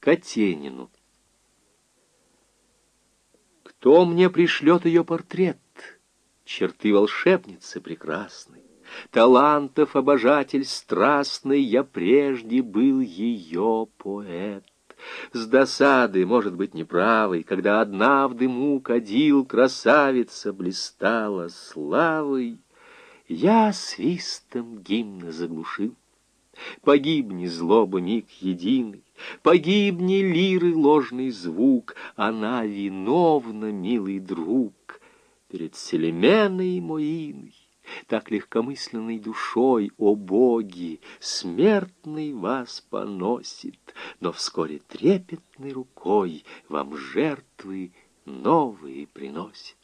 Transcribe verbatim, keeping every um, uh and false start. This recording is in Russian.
Катенину. Кто мне пришлет ее портрет? Черты волшебницы прекрасной, талантов обожатель страстный, я прежде был ее поэт. С досады, может быть, неправой, когда одна в дыму кадил красавица блистала славой, я свистом гимна заглушил. Погибни, злоба, миг единый, погибни, лиры, ложный звук, она виновна, милый друг, перед Селеменой Моиной, так легкомысленной душой, о боги, смертный вас поносит, но вскоре трепетной рукой вам жертвы новые приносит.